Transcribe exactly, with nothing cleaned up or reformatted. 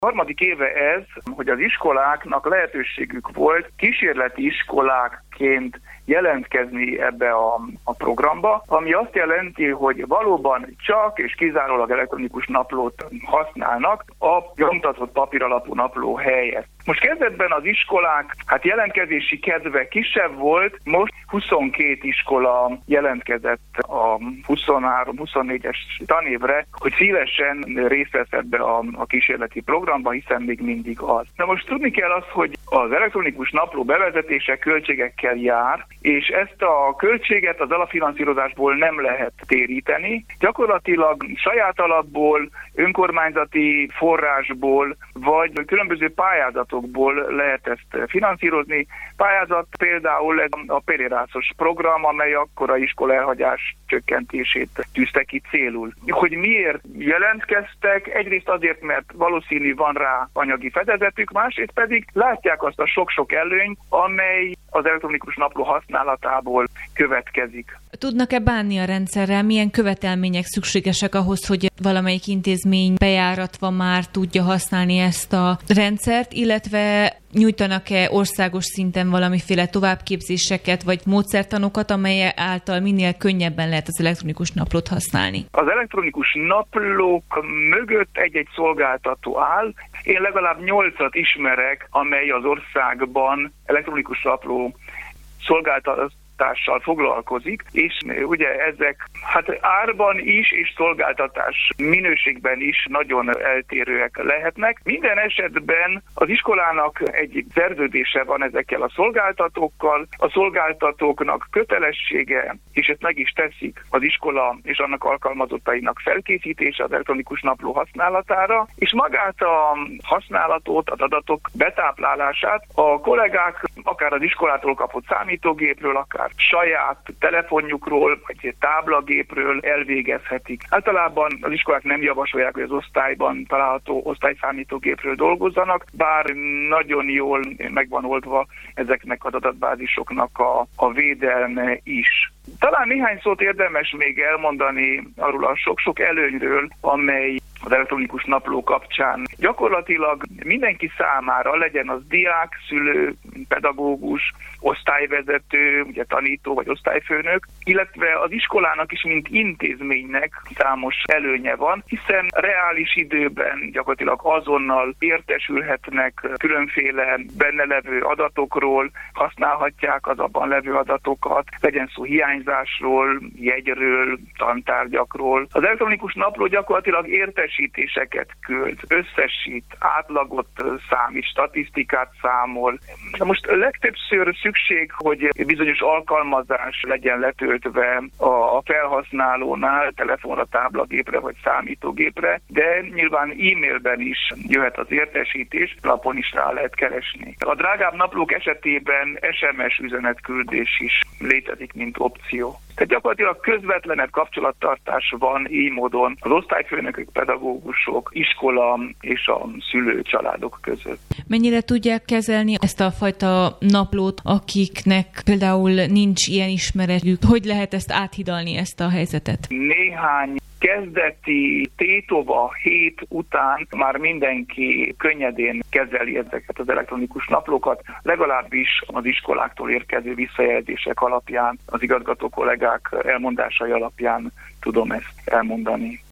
Harmadik éve ez, hogy az iskoláknak lehetőségük volt kísérleti iskolákként jelentkezni ebbe a, a programba, ami azt jelenti, hogy valóban csak és kizárólag elektronikus naplót használnak a nyomtatott papíralapú napló helyett. Most kezdetben az iskolák, hát jelentkezési kedve kisebb volt, most huszonkét iskola jelentkezett a huszonhárom-huszonnégyes tanévre, hogy szívesen részt vesz ebbe a, a kísérleti programba, hiszen még mindig az. Na most tudni kell azt, hogy az elektronikus napló bevezetése költségekkel jár, és ezt a költséget az alapfinanszírozásból nem lehet téríteni. Gyakorlatilag saját alapból, önkormányzati forrásból, vagy különböző pályázatokból lehet ezt finanszírozni. Pályázat például a Perérászos program, amely akkora iskola elhagyás csökkentését tűzte ki célul. Hogy miért jelentkeztek? Egyrészt azért, mert valószínű van rá anyagi fedezetük, másrészt pedig látják azt a sok-sok előnyt, amely az elektronikus napló használatából következik. Tudnak-e bánni a rendszerrel? Milyen követelmények szükségesek ahhoz, hogy valamelyik intézmény bejáratva már tudja használni ezt a rendszert, illetve nyújtanak-e országos szinten valamiféle továbbképzéseket vagy módszertanokat, amely által minél könnyebben lehet az elektronikus naplót használni? Az elektronikus naplók mögött egy-egy szolgáltató áll. Én legalább nyolcat ismerek, amely az országban elektronikus napló szolgáltató foglalkozik, és ugye ezek hát árban is és szolgáltatás minőségben is nagyon eltérőek lehetnek. Minden esetben az iskolának egy szerződése van ezekkel a szolgáltatókkal, a szolgáltatóknak kötelessége, és ezt meg is teszik az iskola és annak alkalmazottainak felkészítése az elektronikus napló használatára, és magát a használatot, az adatok betáplálását a kollégák akár az iskolától kapott számítógépről, akár saját telefonjukról, vagy táblagépről elvégezhetik. Általában az iskolák nem javasolják, hogy az osztályban található osztályszámítógépről dolgozzanak, bár nagyon jól meg van oldva ezeknek az adatbázisoknak a, a védelme is. Talán néhány szót érdemes még elmondani arról a sok-sok előnyről, amely az elektronikus napló kapcsán gyakorlatilag mindenki számára, legyen az diák, szülő, pedagógus, osztályvezető, ugye tanító vagy osztályfőnök, illetve az iskolának is, mint intézménynek számos előnye van, hiszen reális időben gyakorlatilag azonnal értesülhetnek különféle benne levő adatokról, használhatják az abban levő adatokat, legyen szó hiányzásról, jegyről, tantárgyakról. Az elektronikus napló gyakorlatilag értesítéseket küld, összesít, átlagot számít, statisztikát számol. Na most legtöbbször szükség, hogy bizonyos alkalmazás legyen letöltve a felhasználónál, telefonra, táblagépre vagy számítógépre, de nyilván e-mailben is jöhet az értesítés, lapon is rá lehet keresni. A drágább naplók esetében es em es üzenetküldés is létezik, mint opció. Tehát gyakorlatilag közvetlenebb kapcsolattartás van így módon az osztályfőnökök, pedagógusok, iskola és a szülőcsaládok között. Mennyire tudják kezelni ezt a fajta naplót, akiknek például nincs ilyen ismeretük? Hogy lehet ezt áthidalni, ezt a helyzetet? Néhány kezdeti tétova hét után már mindenki könnyedén kezeli ezeket az elektronikus naplókat, legalábbis az iskoláktól érkező visszajelzések alapján, az igazgató kollégák elmondásai alapján tudom ezt elmondani.